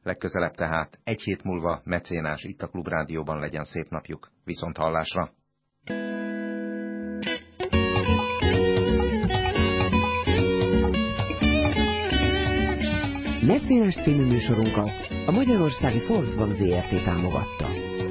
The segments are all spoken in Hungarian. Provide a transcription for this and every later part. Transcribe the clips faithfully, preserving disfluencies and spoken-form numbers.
Legközelebb tehát egy hét múlva mecénás itt a Klubrádióban. Legyen szép napjuk. Viszont hallásra! Mecénás című műsorunkat a Magyarországi Volksbank zé er té támogatta.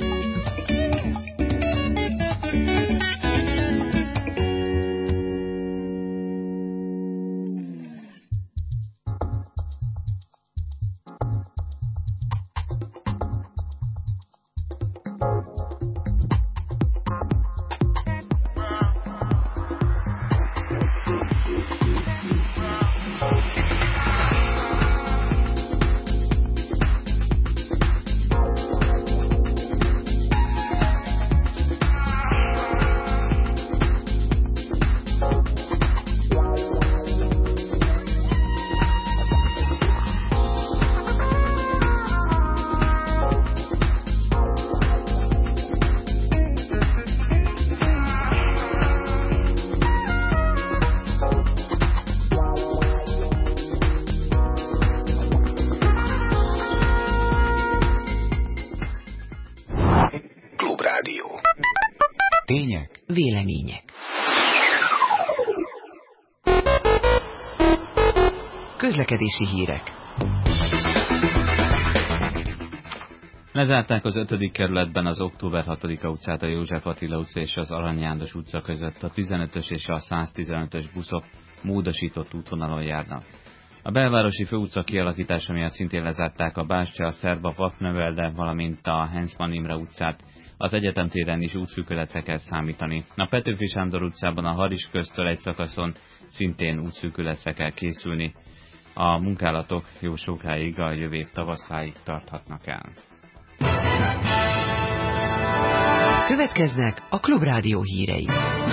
Tények, vélemények. Közlekedési hírek. Lezárták az ötödik kerületben az Október hatodika utcát, a József Attila utca és az Arany János utca között. A tizenötös és a száztizenötös buszok módosított útvonalon járnak. A belvárosi főutca kialakítása miatt szintén lezárták a Bástya, a Szerba, Vaknövelde, valamint a Henzman Imre utcát. Az Egyetem téren is útszűkületre kell számítani. A Petőfi Sándor utcában a Haris köztől egy szakaszon szintén útszűkületre kell készülni. A munkálatok jó sokáig, a jövő év tavaszáig tarthatnak el. Következnek a Klubrádió hírei.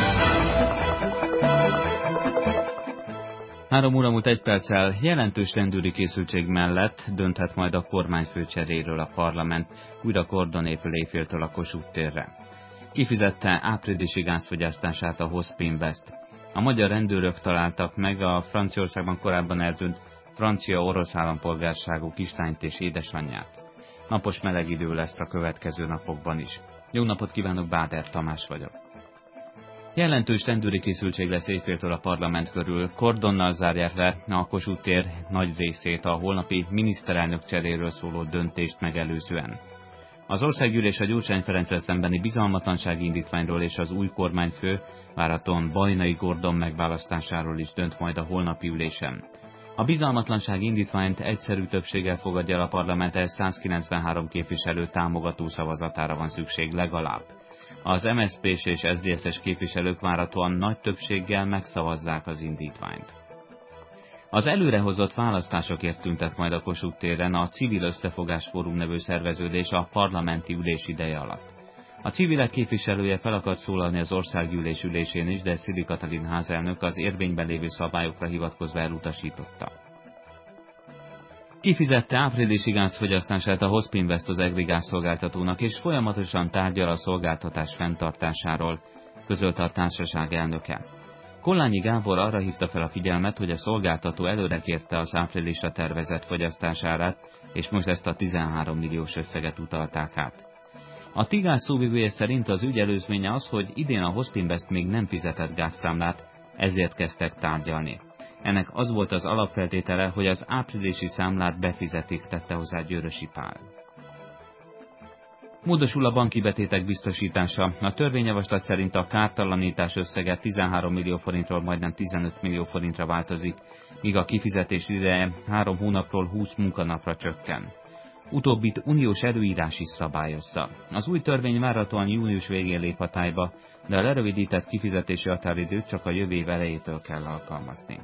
Három óra múlt egy perccel jelentős rendőri készültség mellett dönthet majd a kormányfő cseréről a parlament, újra kordon épül éjféltől a Kossuth térre. Kifizette áprilisi gázfogyasztását a Hospinvest. A magyar rendőrök találtak meg a Franciaországban korábban eltűnt francia-orosz állampolgárságú kislányt és édesanyját. Napos meleg idő lesz a következő napokban is. Jó napot kívánok, Báder Tamás vagyok. Jelentős rendőri készültség lesz éjféltől a parlament körül. Kordonnal zárják le a Kossuth tér nagy részét a holnapi miniszterelnök cseréről szóló döntést megelőzően. Az országgyűlés a Gyurcsány Ferenccel szembeni bizalmatlansági indítványról és az új kormányfő, várhatóan Bajnai Gordon megválasztásáról is dönt majd a holnapi ülésen. A bizalmatlansági indítványt egyszerű többséggel fogadja el a parlament, ehhez százkilencvenhárom képviselő támogató szavazatára van szükség legalább. Az em es zé pés és es zé dé es-es képviselők várhatóan nagy többséggel megszavazzák az indítványt. Az előrehozott választásokért tüntet majd a Kossuth téren a Civil Összefogás Fórum nevű szerveződés a parlamenti ülés ideje alatt. A civilek képviselője fel akart szólalni az országgyűlés ülésén is, de Szili Katalin házelnök az érvényben lévő szabályokra hivatkozva elutasította. Kifizette áprilisi gázfogyasztását a Hospinvest az egri gázszolgáltatónak, és folyamatosan tárgyal a szolgáltatás fenntartásáról, közölte a társaság elnöke. Kollányi Gábor arra hívta fel a figyelmet, hogy a szolgáltató előre kérte az áprilisra tervezett fogyasztásárát, és most ezt a tizenhárom milliós összeget utalták át. A Tigás szóvivője szerint az ügy előzménye az, hogy idén a Hospinvest még nem fizetett gázszámlát, ezért kezdtek tárgyalni. Ennek az volt az alapfeltétele, hogy az áprilisi számlát befizetik, tette hozzá Győrösi Pál. Módosul a banki betétek biztosítása. A törvényjavaslat szerint a kártalanítás összege tizenhárom millió forintról majdnem tizenöt millió forintra változik, míg a kifizetés ideje három hónapról húsz munkanapra csökken. Utóbbit uniós előírás is szabályozza. Az új törvény várhatóan június végén lép hatályba, de a lerövidített kifizetési határidőt csak a jövő év elejétől kell alkalmazni.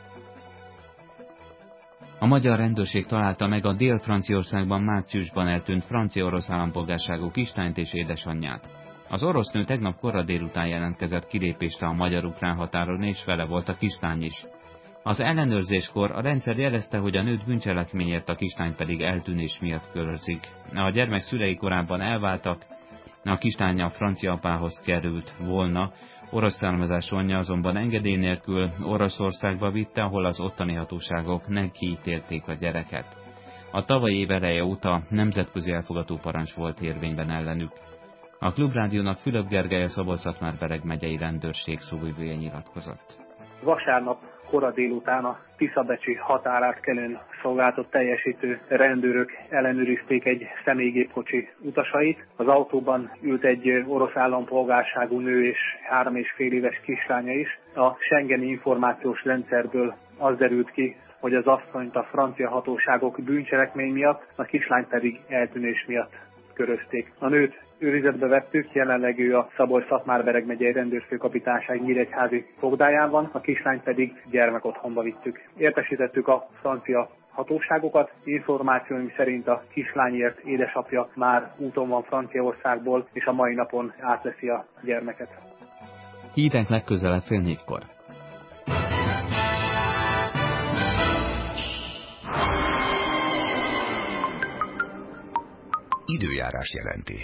A magyar rendőrség találta meg a Dél-Franciaországban márciusban eltűnt francia-orosz állampolgárságú kislányt és édesanyját. Az orosz nő tegnap korra délután jelentkezett kilépésre a magyar-ukrán határon, és vele volt a kislány is. Az ellenőrzéskor a rendszer jelezte, hogy a nőt bűncselekményért, a kislány pedig eltűnés miatt körözik. A gyermek szülei korábban elváltak, a kislánya a francia apához került volna, orosz származású anyja azonban engedély nélkül Oroszországba vitte, ahol az ottani hatóságok nem kiítélték a gyereket. A tavalyi év eleje óta nemzetközi elfogató parancs volt érvényben ellenük. A Klubrádiónak Fülöp Gergely, a Szabolcs-Szatmár-Bereg megyei rendőrség szóvivője nyilatkozott. Vasárnap kora délután a Tiszabecsi határátkelőn szolgálatot teljesítő rendőrök ellenőrizték egy személygépkocsi utasait. Az autóban ült egy orosz állampolgárságú nő és három és fél éves kislánya is. A schengeni információs rendszerből az derült ki, hogy az asszonyt a francia hatóságok bűncselekmény miatt, a kislányt pedig eltűnés miatt körözték. A nőt őrizetbe vettük, jelenleg ő a Szabolcs-Szatmár-Bereg megyei rendőrfőkapitányság nyíregyházi fogdájában, a kislányt pedig gyermekotthonba vittük. Értesítettük a francia hatóságokat, információim szerint a kislányért édesapja már úton van Franciaországból, és a mai napon átveszi a gyermeket. Hírek legközelebb fél négykor. Időjárás jelentés.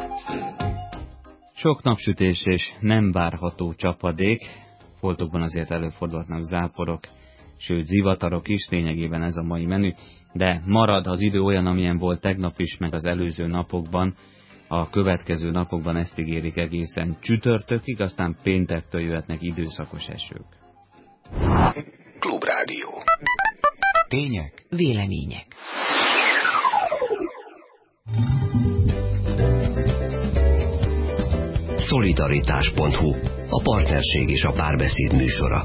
Sok napsütés és nem várható csapadék, foltokban azért előfordulhatnak záporok, sőt zivatarok is, lényegében ez a mai menü, de marad az idő olyan, amilyen volt tegnap is, meg az előző napokban. A következő napokban ezt ígérik egészen csütörtökig, aztán péntektől jöhetnek időszakos esők. Klubrádió. Tények. Vélemények. Szolidaritás pont hu. A partnerség és a párbeszéd műsora.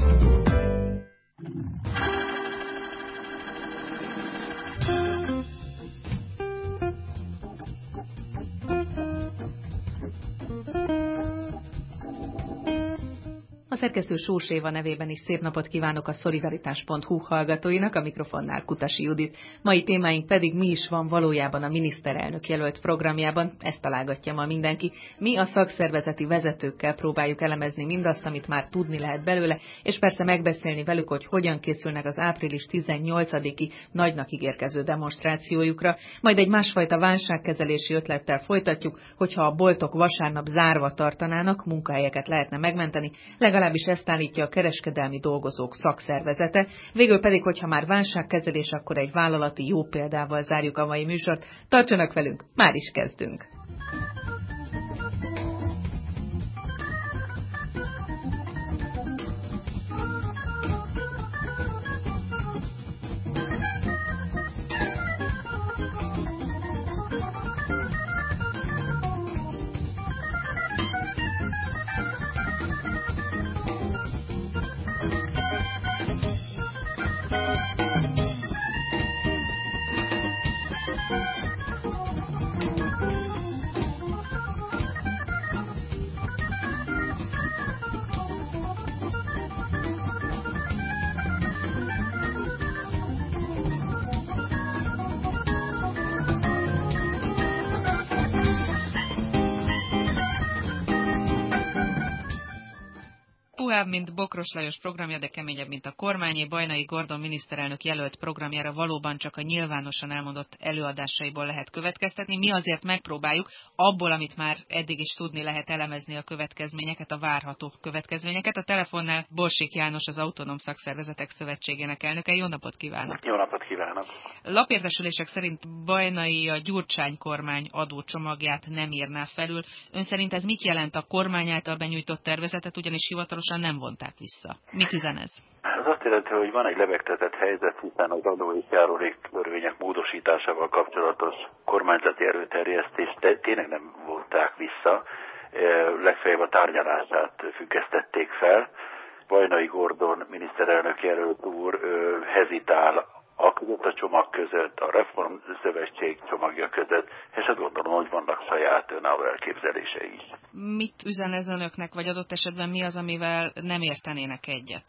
A szerkesztő Sós Éva nevében is szép napot kívánok a Szolidaritás pont hu hallgatóinak, a mikrofonnál Kutasi Judit. Mai témáink pedig mi is van valójában a miniszterelnök jelölt programjában, ezt találgatja ma mindenki. Mi a szakszervezeti vezetőkkel próbáljuk elemezni mindazt, amit már tudni lehet belőle, és persze megbeszélni velük, hogy hogyan készülnek az április tizennyolcadiki nagynak ígérkező demonstrációjukra. Majd egy másfajta válságkezelési ötlettel folytatjuk, hogyha a boltok vasárnap zárva tartanának, munkahelyeket lehetne megmenteni, legalábbis ezt állítja a kereskedelmi dolgozók szakszervezete. Végül pedig, hogyha már válságkezelés, akkor egy vállalati jó példával zárjuk a mai műsort. Tartsanak velünk, már is kezdünk! Puhább, mint Bokros Lajos programja, de keményebb, mint a kormányé. Bajnai Gordon miniszterelnök jelölt programjára valóban csak a nyilvánosan elmondott előadásaiból lehet következtetni. Mi azért megpróbáljuk abból, amit már eddig is tudni lehet, elemezni a következményeket, a várható következményeket. A telefonnál Borsik János, az Autonóm Szakszervezetek Szövetségének elnöke. Jó napot kívánok! Jó napot kívánok! Lapértesülések szerint Bajnai a Gyurcsány kormány adócsomagját nem írná felül. Ön szerint ez mit jelent? A kormány által benyújtott tervezetet ugyanis hivatalosan nem vonták vissza. Mit üzen ez? Ez azt jelenti, hogy van egy lebegtetett helyzet, hiszen az adó és járulék törvények módosításával kapcsolatos kormányzati erőterjesztést tényleg nem vonták vissza, legfeljebb a tárgyalását függesztették fel. Bajnai Gordon miniszterelnök jelölt úr hezitál a között a csomag között, a Reformszövetség csomagja között, és azt gondolom, hogy vannak saját önálló elképzelései is. Mit üzen ez önöknek, vagy adott esetben mi az, amivel nem értenének egyet?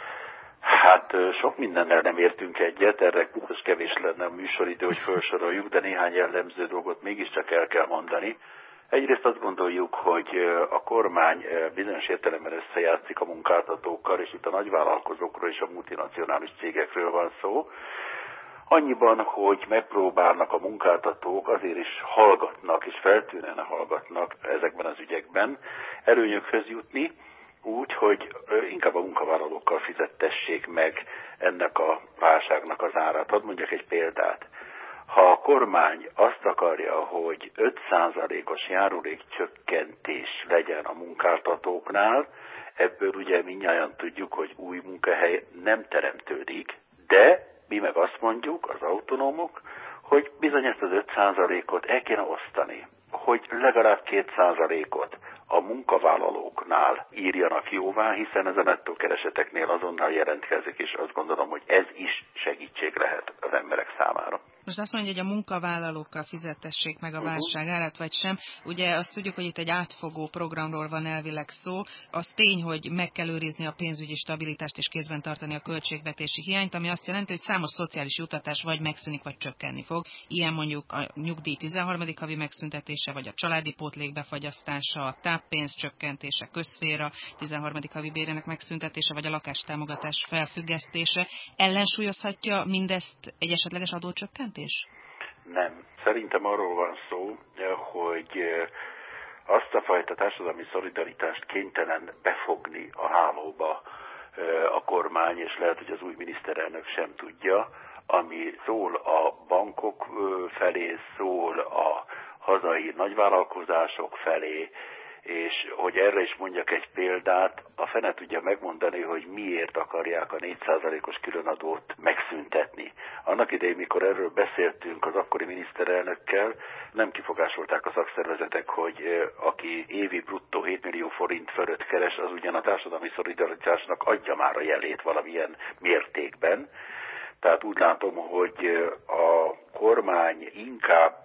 Hát sok mindennel nem értünk egyet, erre biztos kevés lenne a műsoridő, hogy felsoroljuk, de néhány jellemző dolgot mégiscsak el kell mondani. Egyrészt azt gondoljuk, hogy a kormány bizonyos értelemben összejátszik a munkáltatókkal, és itt a nagyvállalkozókról és a multinacionális cégekről van szó. Annyiban, hogy megpróbálnak a munkáltatók, azért is hallgatnak, és feltűnően hallgatnak ezekben az ügyekben, előnyökhöz jutni, úgy, hogy inkább a munkavállalókkal fizettessék meg ennek a válságnak az árát. Hadd mondjak egy példát. Ha a kormány azt akarja, hogy öt százalékos járulékcsökkentés legyen a munkáltatóknál, ebből ugye mindnyájan tudjuk, hogy új munkahely nem teremtődik, de mi meg azt mondjuk, az autonómok, hogy bizony ezt az öt százalékot el kéne osztani, hogy legalább két százalékot a munkavállalóknál írjanak jóvá, hiszen ez a nettó kereseteknél azonnal jelentkezik, és azt gondolom, hogy ez is segítség lehet az emberek számára. Most azt mondja, hogy a munkavállalókkal fizetessék meg a válság árát, vagy sem. Ugye azt tudjuk, hogy itt egy átfogó programról van elvileg szó. Az tény, hogy meg kell őrizni a pénzügyi stabilitást és kézben tartani a költségvetési hiányt, ami azt jelenti, hogy számos szociális juttatás vagy megszűnik, vagy csökkenni fog. Ilyen mondjuk a nyugdíj tizenharmadik havi megszüntetése, vagy a családi pótlék befagyasztása, a táppénz csökkentése, közszféra tizenharmadik havi bérének megszüntetése, vagy a lakástámogatás felfüggesztése. Ellensúlyozhatja mindezt egy esetleges adócsökkentés? Nem. Szerintem arról van szó, hogy azt a fajta társadalmi szolidaritást kénytelen befogni a hálóba a kormány, és lehet, hogy az új miniszterelnök sem tudja, ami szól a bankok felé, szól a hazai nagyvállalkozások felé, és hogy erre is mondjak egy példát, a fene tudja megmondani, hogy miért akarják a négy százalékos különadót megszüntetni. Annak idején, mikor erről beszéltünk az akkori miniszterelnökkel, nem kifogásolták a szakszervezetek, hogy aki évi bruttó hét millió forint fölött keres, az ugyan a társadalmi szolidaritásnak adja már a jelét valamilyen mértékben. Tehát úgy látom, hogy a kormány inkább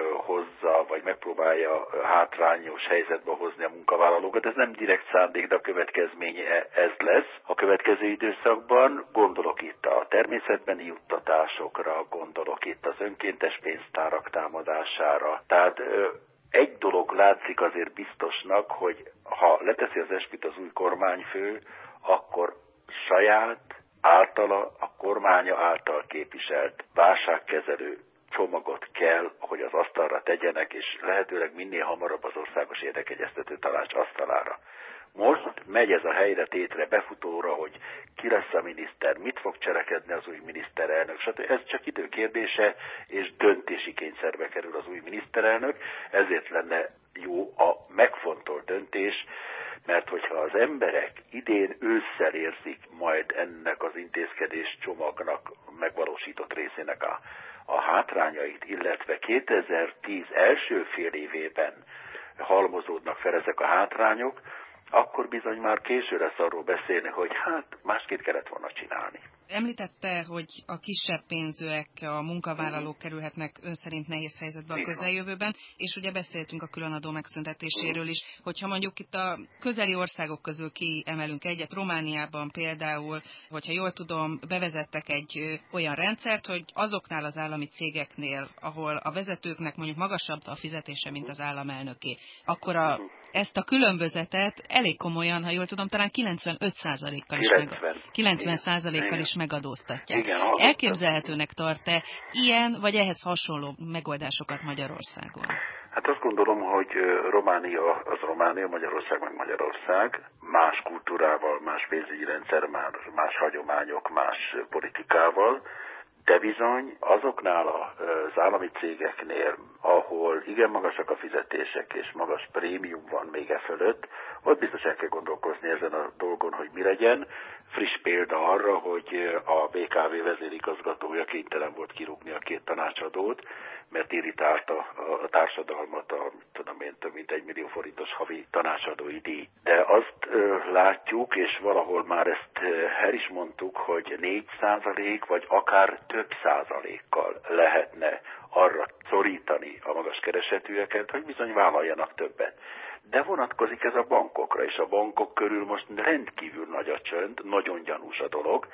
hozza, vagy megpróbálja hátrányos helyzetbe hozni a munkavállalókat. Ez nem direkt szándék, de a következménye ez lesz. A következő időszakban gondolok itt a természetbeni juttatásokra, gondolok itt az önkéntes pénztárak támadására. Tehát egy dolog látszik azért biztosnak, hogy ha leteszi az esküt az új kormányfő, akkor saját általa, a kormánya által képviselt válságkezelő csomagot kell, hogy az asztalra tegyenek, és lehetőleg minél hamarabb az Országos Érdekegyeztető Tanács asztalára. Most megy ez a helyre tétre befutóra, hogy ki lesz a miniszter, mit fog cselekedni az új miniszterelnök, stb. Ez csak időkérdése, és döntési kényszerbe kerül az új miniszterelnök, ezért lenne jó a megfontolt döntés, mert hogyha az emberek idén ősszel érzik majd ennek az intézkedés csomagnak megvalósított részének a, a hátrányait, illetve kétezer-tíz első fél évében halmozódnak fel ezek a hátrányok, akkor bizony már késő lesz arról beszélni, hogy hát másképp kellett volna csinálni. Említette, hogy a kisebb pénzűek, a munkavállalók kerülhetnek ön szerint nehéz helyzetbe a közeljövőben, és ugye beszéltünk a különadó megszüntetéséről is, hogyha mondjuk itt a közeli országok közül kiemelünk egyet, Romániában például, hogyha jól tudom, bevezettek egy olyan rendszert, hogy azoknál az állami cégeknél, ahol a vezetőknek mondjuk magasabb a fizetése, mint az államelnöké, akkor a ezt a különbözetet elég komolyan, ha jól tudom, talán kilencvenöt százalékkal is, meg, kilencven százalékkal is megadóztatják. Igen, elképzelhetőnek tart-e ilyen, vagy ehhez hasonló megoldásokat Magyarországon? Hát azt gondolom, hogy Románia az Románia, Magyarország meg Magyarország, más kultúrával, más pénzügyi rendszer, más hagyományok, más politikával, de bizony azoknál az állami cégeknél, ahol igen magasak a fizetések és magas prémium van még e fölött, ott biztos el kell gondolkozni ezen a dolgon, hogy mi legyen. Friss példa arra, hogy a bé ká vé vezérigazgatója kénytelen volt kirúgni a két tanácsadót, mert irritálta a társadalmat a, tudom én, több mint egy millió forintos havi tanácsadói díj. De azt ö, látjuk, és valahol már ezt el is mondtuk, hogy négy százalék, vagy akár több százalékkal lehetne arra szorítani a magas keresetűeket, hogy bizony vállaljanak többet. De vonatkozik ez a bankokra, és a bankok körül most rendkívül nagy a csönd, nagyon gyanús a dolog.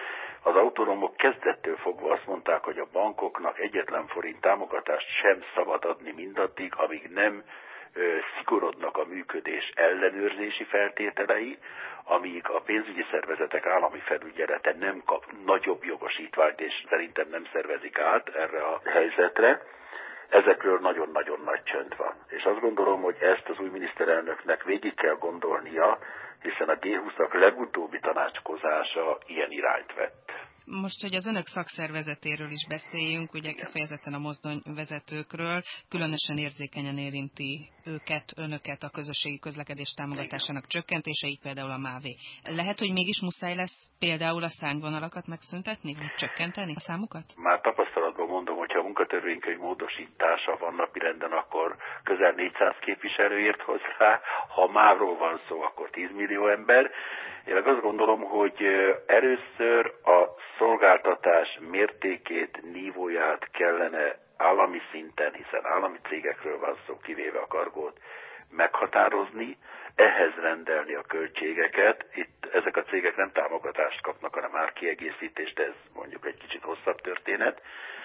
Az autonómok kezdettől fogva azt mondták, hogy a bankoknak egyetlen forint támogatást sem szabad adni mindaddig, amíg nem ö, szigorodnak a működés ellenőrzési feltételei, amíg a pénzügyi szervezetek állami felügyelete nem kap nagyobb jogosítványt, és szerintem nem szervezik át erre a helyzetre. Ezekről nagyon-nagyon nagy csönd van. És azt gondolom, hogy ezt az új miniszterelnöknek végig kell gondolnia, hiszen a gé húszak legutóbbi tanácskozása ilyen irányt vett. Most, hogy az önök szakszervezetéről is beszéljünk, ugye kifejezetten a mozdonyvezetőkről, különösen érzékenyen érinti őket, önöket a közösségi közlekedés támogatásának Igen. csökkentése, így például a MÁV. Lehet, hogy mégis muszáj lesz például a szárnyvonalakat megszüntetni, vagy csökkenteni a számukat? Már tapasztalatban mondom, hogyha a munkatörvénykönyv módosítása van napirenden, akkor közel négyszáz képviselő ért hozzá, ha mávról van szó, akkor tíz millió ember. Én meg azt gondolom, hogy először a szolgáltatás mértékét, nívóját kellene állami szinten, hiszen állami cégekről van szó, kivéve a Cargót, meghatározni, ehhez rendelni a költségeket. Itt ezek a cégek nem támogatást kapnak, hanem már kiegészítést, ez mondjuk egy kicsit hosszabb történet.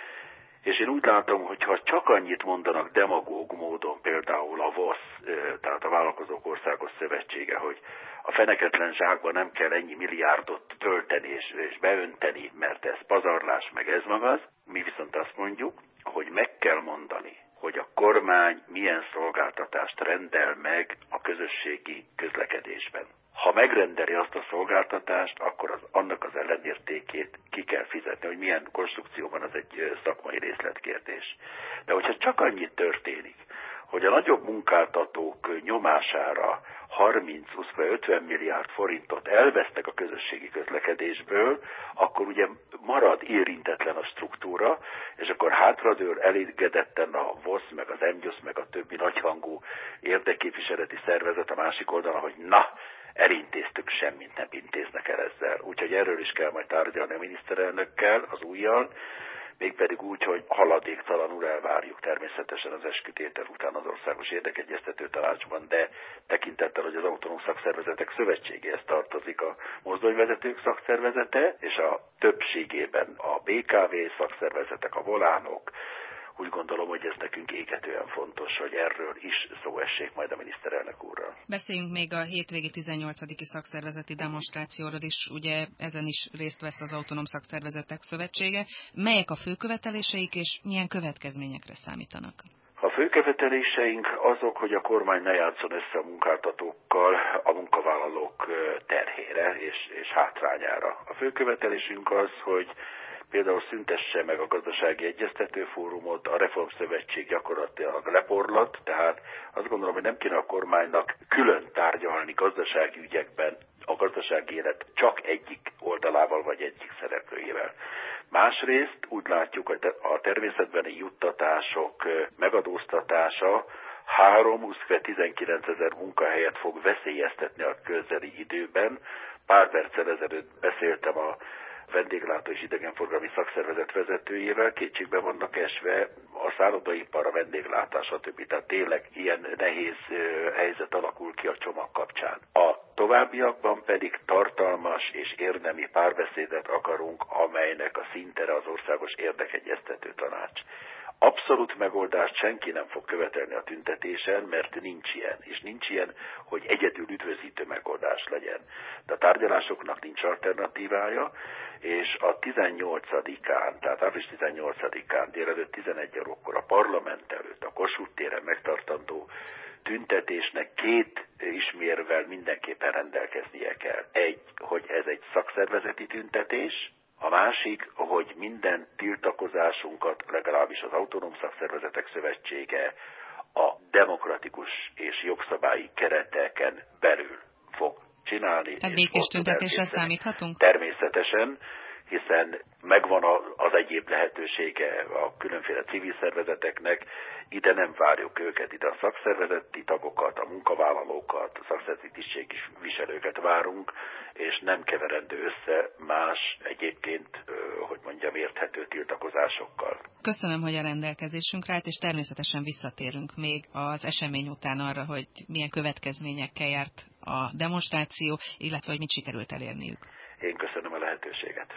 És én úgy látom, hogy ha csak annyit mondanak demagóg módon, például a VOSZ, tehát a Vállalkozók Országos Szövetsége, hogy a feneketlen zsákba nem kell ennyi milliárdot tölteni és, és beönteni, mert ez pazarlás, meg ez magaz. Mi viszont azt mondjuk, hogy meg kell mondani, hogy a kormány milyen szolgáltatást rendel meg a közösségi közlekedésben. Ha megrendeli azt a szolgáltatást, akkor az, annak az ellenértékét ki kell fizetni, hogy milyen konstrukcióban, az egy szakmai részletkérdés. De hogyha csak annyit történik, hogy a nagyobb munkáltatók nyomására harminc, húsz, ötven milliárd forintot elvesztek a közösségi közlekedésből, akkor ugye marad érintetlen a struktúra, és akkor hátradől elégedetten a VOSZ, meg az EMGYOSZ, meg a többi nagyhangú érdekképviseleti szervezet a másik oldalon, hogy na, elintéztük, semmit nem intéznek el ezzel. Úgyhogy erről is kell majd tárgyalni a miniszterelnökkel, az újjal, mégpedig úgy, hogy haladéktalanul elvárjuk természetesen az eskütétel után az Országos Érdekegyeztető Tanácsban, de tekintettel, hogy az Autonóm Szakszervezetek Szövetségéhez tartozik a mozdonyvezetők szakszervezete, és a többségében a bé ká vé szakszervezetek, a volánok. Úgy gondolom, hogy ez nekünk égetően fontos, hogy erről is szó essék majd a miniszterelnök úrral. Beszéljünk még a hétvégi tizennyolcadiki szakszervezeti demonstrációról is, ugye ezen is részt vesz az Autonóm Szakszervezetek Szövetsége. Melyek a fő követeléseik, és milyen következményekre számítanak? A főköveteléseink azok, hogy a kormány ne játszon össze a munkáltatókkal a munkavállalók terhére és, és hátrányára. A főkövetelésünk az, hogy például szüntesse meg a gazdasági egyeztető fórumot, a Reformszövetség gyakorlatilag leporlat, tehát azt gondolom, hogy nem kéne a kormánynak külön tárgyalni gazdasági ügyekben a gazdasági élet csak egyik oldalával vagy egyik szereplőjével. Másrészt úgy látjuk, hogy a természetbeni juttatások megadóztatása három, húsz, tizenkilenc ezer munkahelyet fog veszélyeztetni a közeli időben. Pár perccel ezelőtt beszéltem a vendéglátó és idegenforgalmi szakszervezet vezetőjével, kétségbe vannak esve a szállodaipar, a vendéglátás, stb. Tehát tényleg ilyen nehéz helyzet alakul ki a csomag kapcsán. A továbbiakban pedig tartalmas és érdemi párbeszédet akarunk, amelynek a szintere az Országos Érdekegyeztető Tanács. Abszolút megoldást senki nem fog követelni a tüntetésen, mert nincs ilyen. És nincs ilyen, hogy egyedül üdvözítő megoldás legyen. De a tárgyalásoknak nincs alternatívája, és a tizennyolcadikán, tehát április tizennyolcadikán délelőtt tizenegy órakor a parlament előtt, a Kossuth téren megtartandó tüntetésnek két ismérvel mindenképpen rendelkeznie kell. Egy, hogy ez egy szakszervezeti tüntetés, a másik, hogy minden tiltakozásunkat legalábbis az Autonóm Szakszervezetek Szövetsége a demokratikus és jogszabályi kereteken belül fog csinálni. Tehát békés tüntetésre számíthatunk? Természetesen, hiszen megvan az egyéb lehetősége a különféle civil szervezeteknek, ide nem várjuk őket, ide a szakszervezeti tagokat, a munkavállalókat, a szakszervezeti tisztségviselőket várunk, és nem keverendő össze más egyébként, hogy mondjam, érthető tiltakozásokkal. Köszönöm, hogy a rendelkezésünkre állt, és természetesen visszatérünk még az esemény után arra, hogy milyen következményekkel járt a demonstráció, illetve hogy mit sikerült elérniük. Én köszönöm a lehetőséget.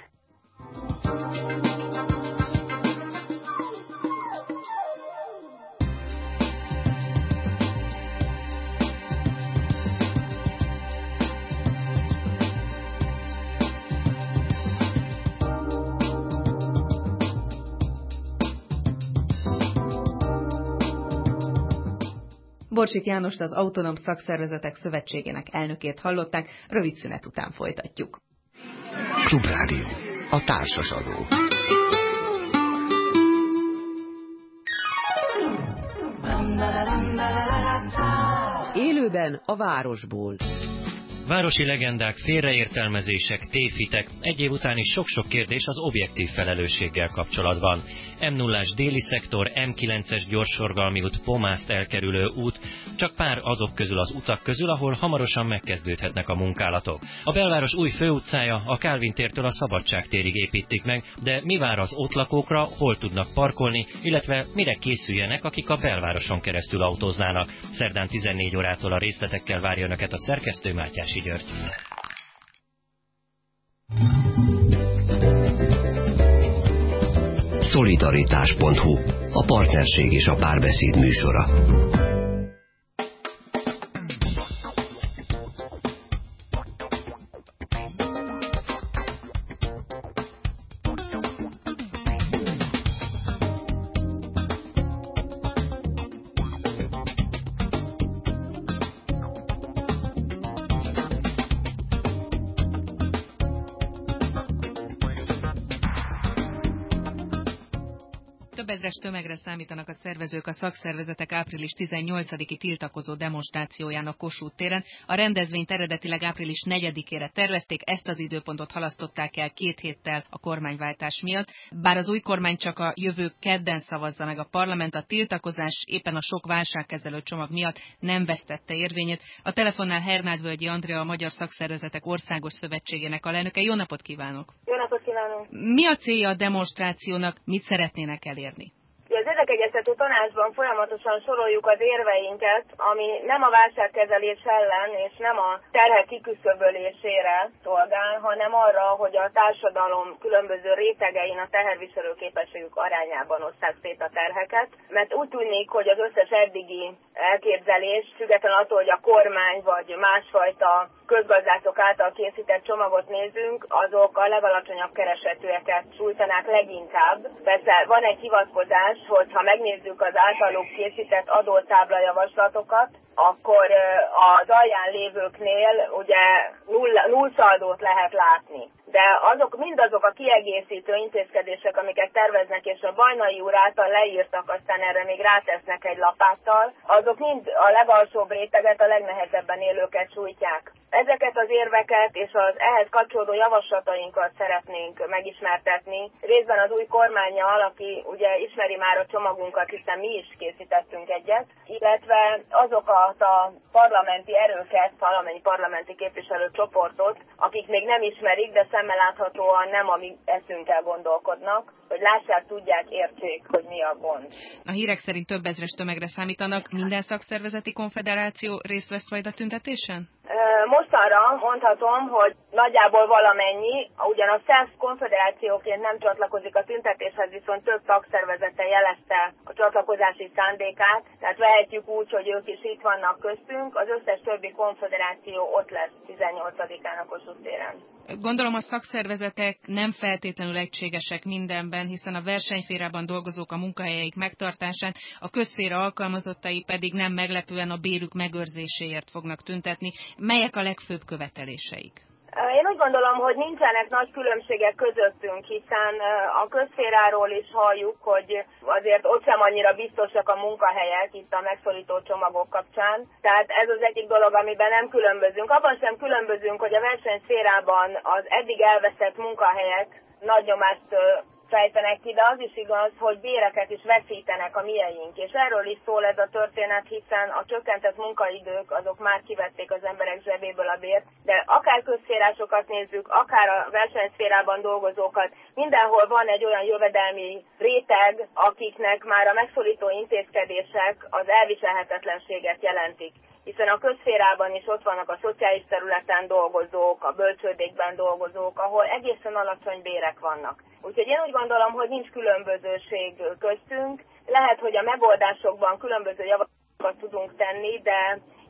Borsik Jánost, az Autonóm Szakszervezetek Szövetségének elnökét hallották, rövid szünet után folytatjuk. Klubrádió, a társasadó. Élőben a városból. Városi legendák, félreértelmezések, tévhitek, egy év után is sok-sok kérdés az objektív felelősséggel kapcsolatban. em nullás déli szektor, em kilences gyorsforgalmi út, Pomászt elkerülő út, csak pár azok közül az utak közül, ahol hamarosan megkezdődhetnek a munkálatok. A belváros új főutcája a Kálvin tértől a Szabadság térig építik meg, de mi vár az ott lakókra, hol tudnak parkolni, illetve mire készüljenek, akik a belvároson keresztül autóznának. Szerdán tizennégy órától a részletekkel várja önöket a szerkesztő Mátyás György. Szolidaritás pont hu, a partnerség és a párbeszéd műsora. Több ezres tömegre számítanak a szervezők a szakszervezetek április tizennyolcadiki tiltakozó demonstrációjának Kossuth téren. A rendezvényt eredetileg április negyedikére tervezték, ezt az időpontot halasztották el két héttel a kormányváltás miatt. Bár az új kormány csak a jövő kedden szavazza meg a parlament, a tiltakozás éppen a sok válságkezelő csomag miatt nem vesztette érvényét. A telefonnál Hernád-Völgyi Andrea, a Magyar Szakszervezetek Országos Szövetségének alelnöke. Jó napot kívánok! Jó napot kívánok! Mi a célja a demonstrációnak, mit szeretnének elérni? Az érdekegyeztető tanácsban folyamatosan soroljuk az érveinket, ami nem a válságkezelés ellen és nem a terhek kiküszöbölésére szolgál, hanem arra, hogy a társadalom különböző rétegein a teherviselő képességük arányában osszák szét a terheket. Mert úgy tűnik, hogy az összes eddigi elképzelés, függetlenül attól, hogy a kormány vagy másfajta közgazdászok által készített csomagot nézünk, azok a legalacsonyabb keresetűeket sújtanák leginkább. Persze van egy hivatkozás, hogy ha megnézzük az általuk készített adótábla javaslatokat, akkor az alján lévőknél ugye null, null szaldót lehet látni. De azok, mindazok a kiegészítő intézkedések, amiket terveznek, és a Bajnai úr által leírtak, aztán erre még rátesznek egy lapáttal, azok mind a legalsóbb réteget, a legnehezebben élőket sújtják. Ezeket az érveket és az ehhez kapcsolódó javaslatainkat szeretnénk megismertetni. Részben az új kormánnyal, aki ugye ismeri már a csomagunkat, hiszen mi is készítettünk egyet, illetve azokat a parlamenti erőket, valamennyi parlamenti képviselőcsoportot, akik még nem ismerik, de szemmel láthatóan nem a mi eszünkkel gondolkodnak, hogy lássák, tudják, értsék, hogy mi a gond. A hírek szerint több ezres tömegre számítanak. Minden szakszervezeti konfederáció részt vesz majd a tüntetésen? Mostanra mondhatom, hogy nagyjából valamennyi, ugyan a SZESZ konfederációként nem csatlakozik a tüntetéshez, viszont több tagszervezete jelezte a csatlakozási szándékát, tehát vehetjük úgy, hogy ők is itt vannak köztünk, az összes többi konfederáció ott lesz tizennyolcadikán a Kossuth téren. Gondolom a szakszervezetek nem feltétlenül egységesek mindenben, hiszen a versenyszférában dolgozók a munkahelyeik megtartásán, a közszféra alkalmazottai pedig nem meglepően a bérük megőrzéséért fognak tüntetni. Melyek a legfőbb követeléseik? Én úgy gondolom, hogy nincsenek nagy különbségek közöttünk, hiszen a közszféráról is halljuk, hogy azért ott sem annyira biztosak a munkahelyek itt a megszorító csomagok kapcsán. Tehát ez az egyik dolog, amiben nem különbözünk. Abban sem különbözünk, hogy a versenyszférában az eddig elveszett munkahelyek nagy nyomást fejtenek ki, de az is igaz, hogy béreket is veszítenek a mieink. És erről is szól ez a történet, hiszen a csökkentett munkaidők azok már kivették az emberek zsebéből a bért, de akár közszférásokat nézzük, akár a versenyszférában dolgozókat, mindenhol van egy olyan jövedelmi réteg, akiknek már a megszorító intézkedések az elviselhetetlenséget jelentik. Hiszen a közszférában is ott vannak a szociális területen dolgozók, a bölcsődékben dolgozók, ahol egészen alacsony bérek vannak. Úgyhogy én úgy gondolom, hogy nincs különbözőség köztünk. Lehet, hogy a megoldásokban különböző javaslatokat tudunk tenni, de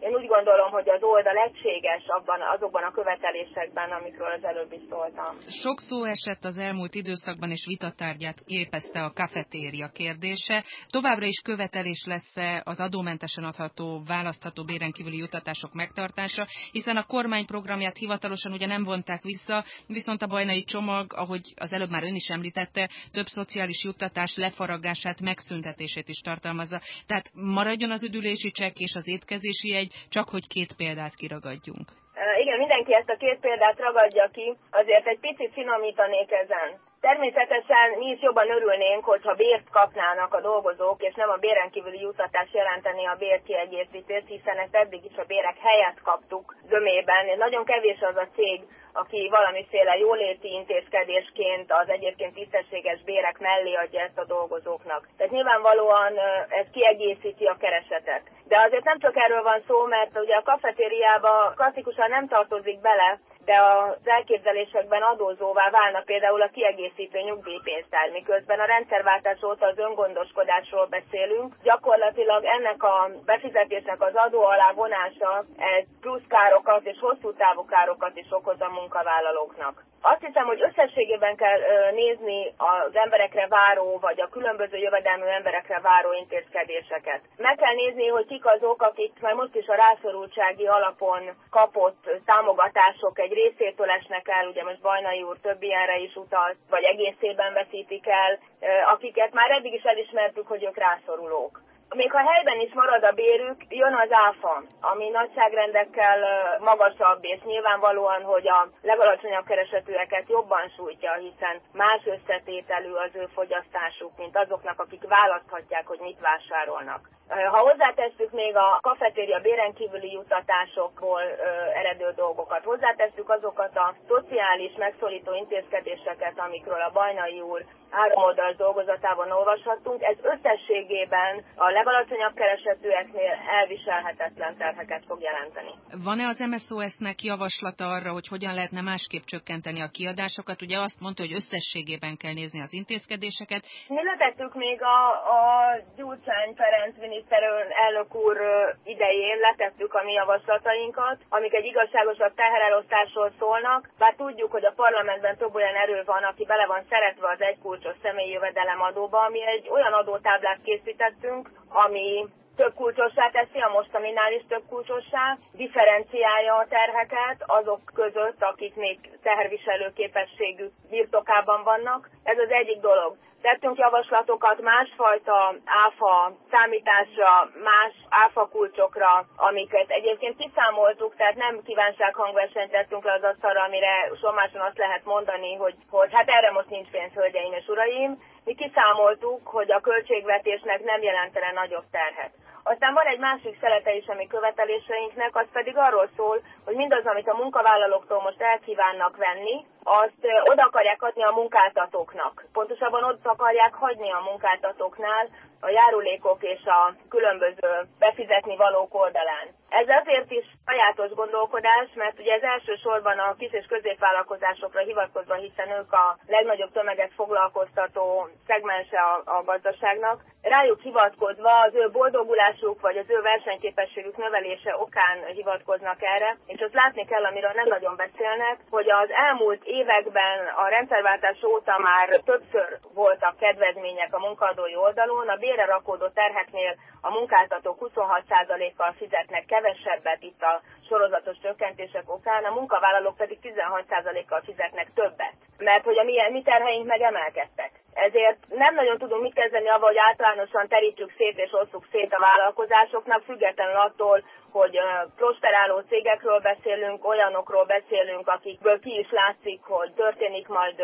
én úgy gondolom, hogy az oldal egységes abban, azokban a követelésekben, amikről az előbb is szóltam. Sok szó esett az elmúlt időszakban, és vitatárgyát képezte a kafetéria kérdése. Továbbra is követelés lesz-e az adómentesen adható, választható béren kívüli juttatások megtartása, hiszen a kormány programját hivatalosan ugye nem vonták vissza, viszont a bajnai csomag, ahogy az előbb már ön is említette, több szociális juttatás lefaragását, megszüntetését is tartalmazza. Tehát maradjon az üdülési csekk és az étkezési jegy, csak hogy két példát kiragadjunk. Igen, mindenki ezt a két példát ragadja ki, azért egy picit finomítanék ezen. Természetesen mi is jobban örülnénk, hogyha bért kapnának a dolgozók, és nem a béren kívüli juttatás jelenteni a bérkiegészítést, hiszen ezt eddig is a bérek helyett kaptuk zömében. Nagyon kevés az a cég, aki valamiféle jóléti intézkedésként az egyébként tisztességes bérek mellé adja ezt a dolgozóknak. Tehát nyilvánvalóan ez kiegészíti a keresetet. De azért nem csak erről van szó, mert ugye a kafetériába klasszikusan nem tartozik bele, de az elképzelésekben adózóvá válna például a kiegészítő nyugdíjpénztár, miközben a rendszerváltás óta az öngondoskodásról beszélünk. Gyakorlatilag ennek a befizetésnek az adó alá vonása ez plusz károkat és hosszú távú károkat is okoz a munkavállalóknak. Azt hiszem, hogy összességében kell nézni az emberekre váró, vagy a különböző jövedelmű emberekre váró intézkedéseket. Meg kell nézni, hogy kik azok, akik már most is a rászorultsági alapon kapott támogatások egy részétől esnek el, ugye most Bajnai úr több ilyenre is utalt, vagy egészében veszítik el, akiket már eddig is elismertük, hogy ők rászorulók. Még ha helyben is marad a bérük, jön az áfa, ami nagyságrendekkel magasabb, és nyilvánvalóan, hogy a legalacsonyabb keresetűeket jobban sújtja, hiszen más összetételű az ő fogyasztásuk, mint azoknak, akik választhatják, hogy mit vásárolnak. Ha hozzátesszük még a kafetéria béren kívüli juttatásokból eredő dolgokat, hozzátesszük azokat a szociális megszorító intézkedéseket, amikről a Bajnai úr három oldalas dolgozatában olvashattunk, ez összességében a legalacsonyabb keresetűeknél elviselhetetlen terheket fog jelenteni. Van-e az em es zé o es-nek javaslata arra, hogy hogyan lehetne másképp csökkenteni a kiadásokat? Ugye azt mondta, hogy összességében kell nézni az intézkedéseket. Mi letettük még a, a Gyurcsány Ferenc miniszterelnök úr idején, letettük a mi javaslatainkat, amik egy igazságosabb teherelosztásról szólnak, bár tudjuk, hogy a parlamentben több olyan erő van, aki bele van szeretve az egykulcsos személyi jövedelemadóba, ami egy olyan adótáblát készítettünk, ami több kulcsossá teszi, a mostaninál is több kulcsossá, differenciálja a terheket azok között, akik még teherviselő képességű birtokában vannak. Ez az egyik dolog. Tettünk javaslatokat másfajta áfa számításra, más áfa kulcsokra, amiket egyébként kiszámoltuk, tehát nem kívánsághangversenyt tettünk le az asztalra, amire somáson azt lehet mondani, hogy, hogy hát erre most nincs pénz, hölgyeim és uraim. Mi kiszámoltuk, hogy a költségvetésnek nem jelentene nagyobb terhet. Aztán van egy másik szelete is a mi követeléseinknek, az pedig arról szól, hogy mindaz, amit a munkavállalóktól most elkívánnak venni, azt oda akarják adni a munkáltatóknak. Pontosabban ott akarják hagyni a munkáltatóknál a járulékok és a különböző befizetni valók oldalán. Ez azért is sajátos gondolkodás, mert ugye ez elsősorban a kis- és középvállalkozásokra hivatkozva, hiszen ők a legnagyobb tömeget foglalkoztató szegmense a, a gazdaságnak. Rájuk hivatkozva az ő boldogulásuk vagy az ő versenyképességük növelése okán hivatkoznak erre, és azt látni kell, amiről nem nagyon beszélnek, hogy az elmúlt években a rendszerváltás óta már többször voltak kedvezmények a munkaadói oldalon, a bérre rakódó terheknél a munkáltatók huszonhat százalékkal fizetnek kevesebbet itt a sorozatos csökkentések okán, a munkavállalók pedig tizenhat százalékkal fizetnek többet, mert hogy a mi, mi terheink megemelkedtek. Ezért nem nagyon tudunk mit kezdeni avval, hogy általánosan terítsük szét és osszuk szét a vállalkozásoknak, függetlenül attól, hogy prosperáló cégekről beszélünk, olyanokról beszélünk, akikből ki is látszik, hogy történik majd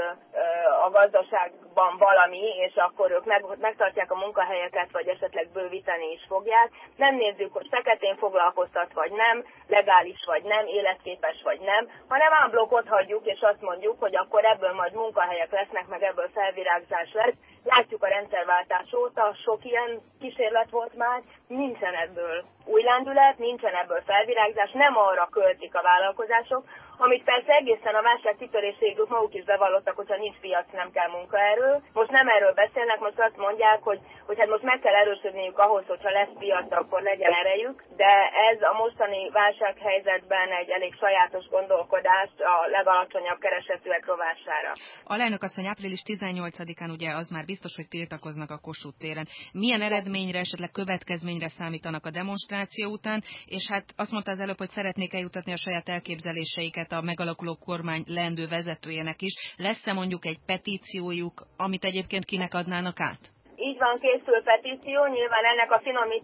a gazdaságban valami, és akkor ők meg, megtartják a munkahelyeket, vagy esetleg bővíteni is fogják. Nem nézzük, hogy feketén foglalkoztat vagy nem, legális vagy nem, életképes vagy nem, hanem ámblokot hagyjuk, és azt mondjuk, hogy akkor ebből majd munkahelyek lesznek, meg ebből felvirágzás lesz. Látjuk a rendszerváltás óta, sok ilyen kísérlet volt már, nincsen ebből új lendület, nincsen ebből felvirágzás, nem arra költik a vállalkozások, amit persze egészen a válság kitöréséig ők maguk is bevallottak, hogyha nincs piac, nem kell munkaerő. Most nem erről beszélnek, most azt mondják, hogy, hogy hát most meg kell erősödniük ahhoz, hogyha lesz piac, akkor legyen erejük, de ez a mostani válsághelyzetben egy elég sajátos gondolkodás a legalacsonyabb keresetűek rovására. Alelnök asszony, április tizennyolcadikán ugye az már biztos, hogy tiltakoznak a Kossuth téren. Milyen eredményre, esetleg következményre számítanak a demonstráció után, és hát azt mondta az előbb, hogy szeretnék eljutatni a saját elképzeléseiket a megalakuló kormány leendő vezetőjének is. Lesz-e mondjuk egy petíciójuk, amit egyébként kinek adnának át? Így van, készül petíció, nyilván ennek a finomítását